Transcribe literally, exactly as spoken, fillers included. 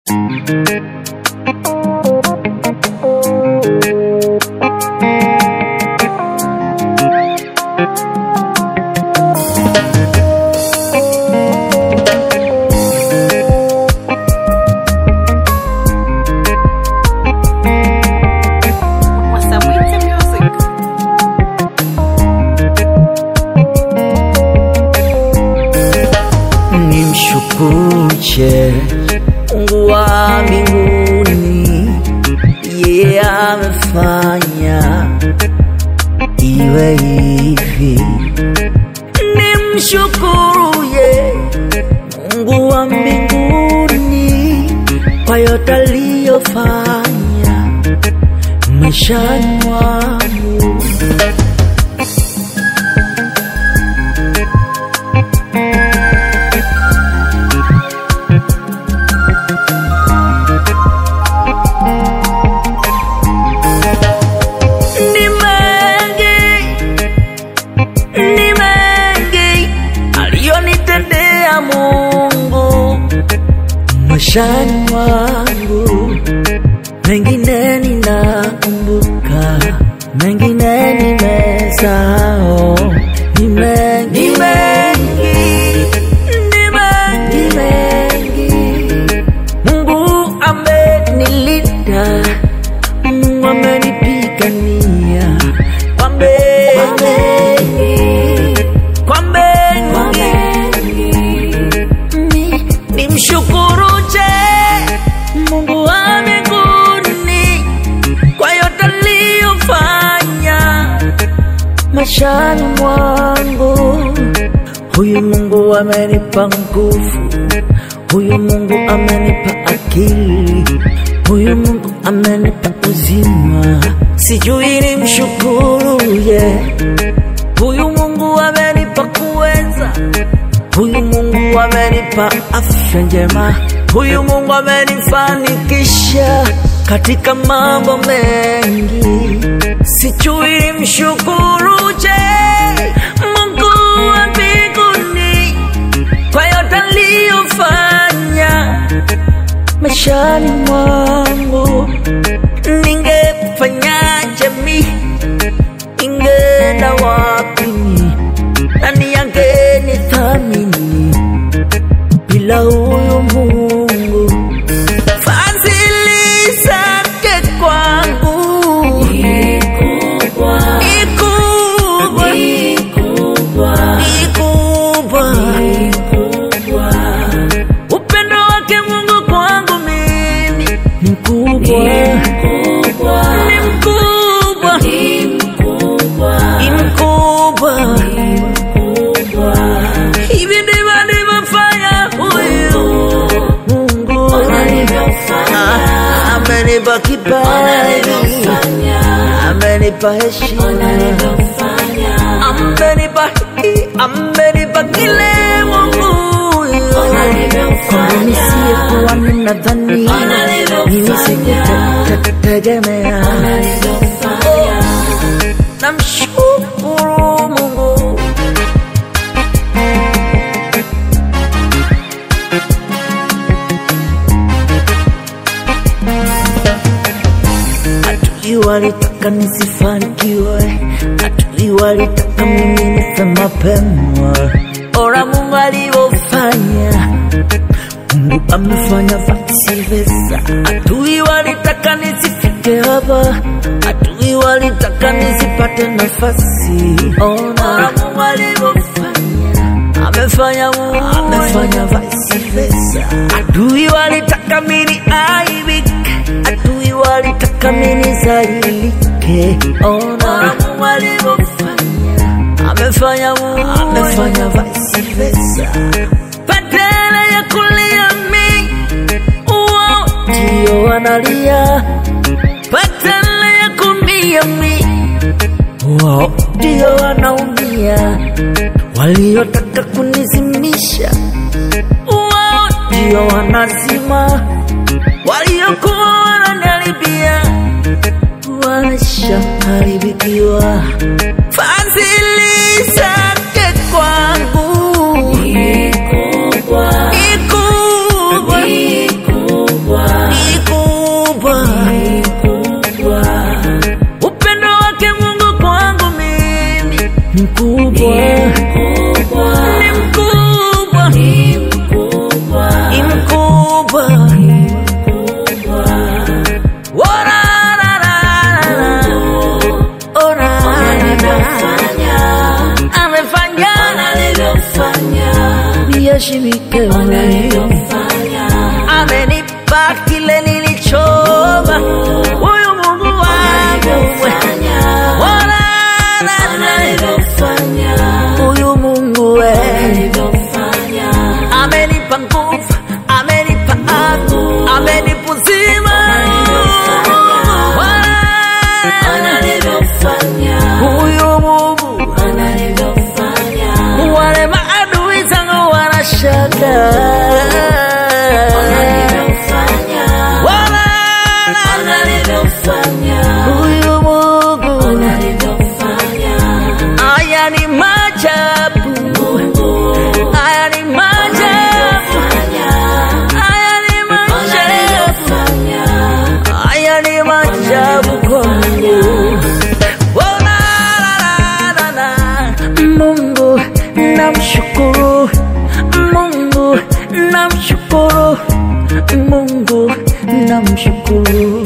Nimshukuje Mungu wa mbinguni, yeye amefanya iwe hivi. Nimshukuje Mungu wa mbinguni kwa yote aliyofanya maishani mwangu. Maishani mwangu mengine ninakumbuka, mengine nimesahau. Ni mengi, ni mengi, ni mengi, mengi. Mungu amenilinda, Mungu amenipigania kwa mengi, kwa mengi. Nimshukuru Mungu wa mbinguni kwa yote aliyofanya maishani mwangu. Huyu Mungu amenipa nguvu, huyu Mungu amenipa akili, huyu Mungu amenipa uzima. Sijui nimshukuruje. Huyu Mungu amenipa kuweza, huyu Mungu amenipa afya njema, huyu Mungu amenifanikisha katika mambo mengi. Sijui nimshukuruje Mungu wa mbinguni kwa yote aliyofanya maishani mwangu. Ningefanyaje mimi? Ningeenda wapi? Nani angenithamini bila huyu Mungu? Fadhili zake kwangu ni kubwa, ni kubwa, ni kubwa, ni kubwa, ni kubwa. Upendo wake Mungu kwangu mimi ni mkubwa, ni mkubwa, ni mkubwa, ni mkubwa, ni mkubwa. Hivi ndivyo alivyofanya huyu Mungu. Amenipa kibali, amenipa heshima, amenipa hiki, amenipa kile Mungu. Kwa nisiyekuwa ninadhani, mimi sikutegemea. Namshukuru Mungu. Adui walitaka nisifanikiwe, adui walitaka mimi nife mapema. Ora Mungu alivyofanya, Mungu amefanya vice versa. Adui walitaka nisifike hapa, adui walitaka nisipate nafasi. Ora Mungu alivyofanya, amefanya Mungu amefanya vice versa. Adui walitaka mimi aibike, adui walitaka mimi zailike. Ona Mungu alivyofanya, amefanya Mungu amefanya vice versa. Badala ya kulia mimi, wao ndio wanalia. Badala ya kumia mimi, wao ndio wanaumia. Waliotaka kunizimisha, wao ndio wanazima. Waliokuwa wananiharibia, wanashaharibikiwa. Fadhili zake kwangu ni kubwa, ni kubwa, ni kubwa, kile nilichoma. Huyu Mungu wangu Bwana anavyofanya, huyu Mungu wewe amenipa nguvu, amenipa afya, amenipa uzima. Huyu Mungu wale maadui zangu wanashaka. Huyu Mungu haya ni maajabu, haya ni maajabu, haya ni maajabu, haya ni maajabu kwangu. Mungu namshukuru, Mungu namshukuru, Mungu namshukuru.